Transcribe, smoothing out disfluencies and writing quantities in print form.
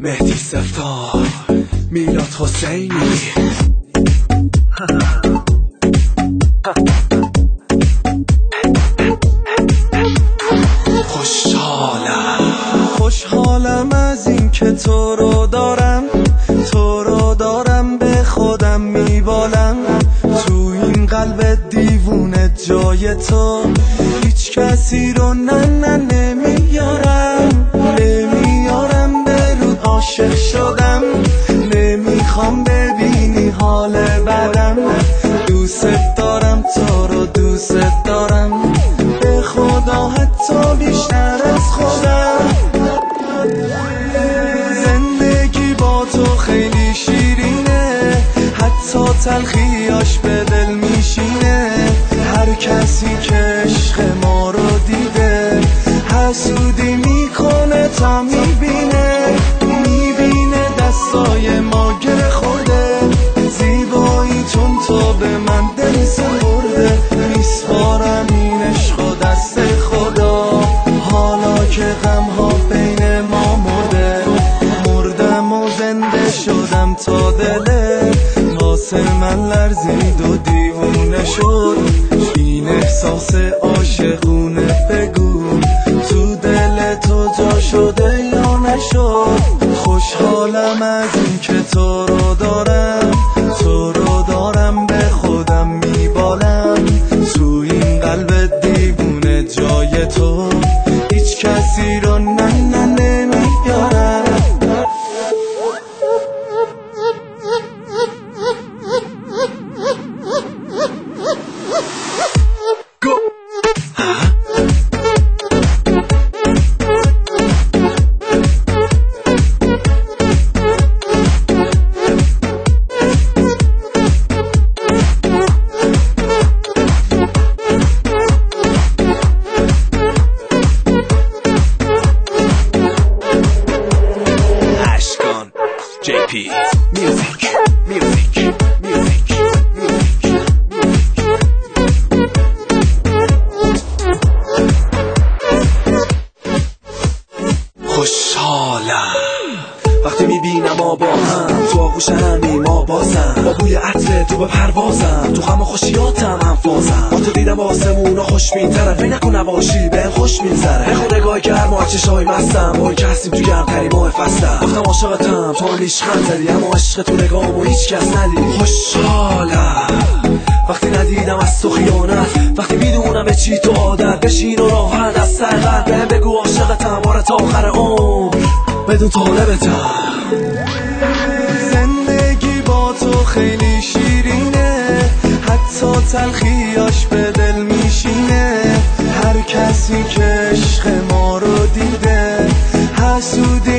مهدی سفتار، میلاد حسینی. خوشحالم از این که تو رو دارم به خودم میبالم. تو این قلب دیوونه جای تو هیچ کسی رو نمیارم به رود عاشق شدم. نمیخوام ببینی حال بدم. دوست دارم تو رو دوست دارم، به خدا حتی بیشتر از خودم. زندگی با تو خیلی شیرینه، حتی تلخیاش به دل میشینه. هر کسی که عشق ما رو دیده حسودی میکنه تا میبینه دستای ما گره خورده. زیباییتون تو به من دل سپرده. میسپارم این عشق و دست خدا، حالا که غمها بین ما مردم و زنده شدم تا دله واسه من لرزید و دیوونه شد. این احساس عاشقونه بگو تو دل تو جا شده یا نشد. خوشحالم از این که تو رو دارم به خودم میبالم. تو این قلب دیوونه جای تو هیچ کسی رو نمیارم. JP Music. خوشحالم وقتی میبینم ما با هم تو آغوش همی ما بازم. با بوی عطر تو به پروازم، تو غم و خوشیاتم انفاسم. با تو دیدم آسمونا خوش می‌تره، فکر نکن نباشی بهم خوش می‌گذره. نخون نگاه گرم و چشای مستم، با که هستیم تو گرم‌ترین ماه فصلم. گفتم عاشقتم تو هم لیشخند زدی، اما عشق تو نگام و هیچ کس ندید. خوشحالم وقتی ندیدم از تو خیانت، وقتی میدونم به چی تو عادت. بشین و راحت از سر قلب بهم بگو عاشقتم باره تا آخر عمر بدون طالبتم. زندگی با تو خیلی شیرینه، حتی تلخیاش به دل میشینه. هر کسی که عشق ما رو دیده حسودی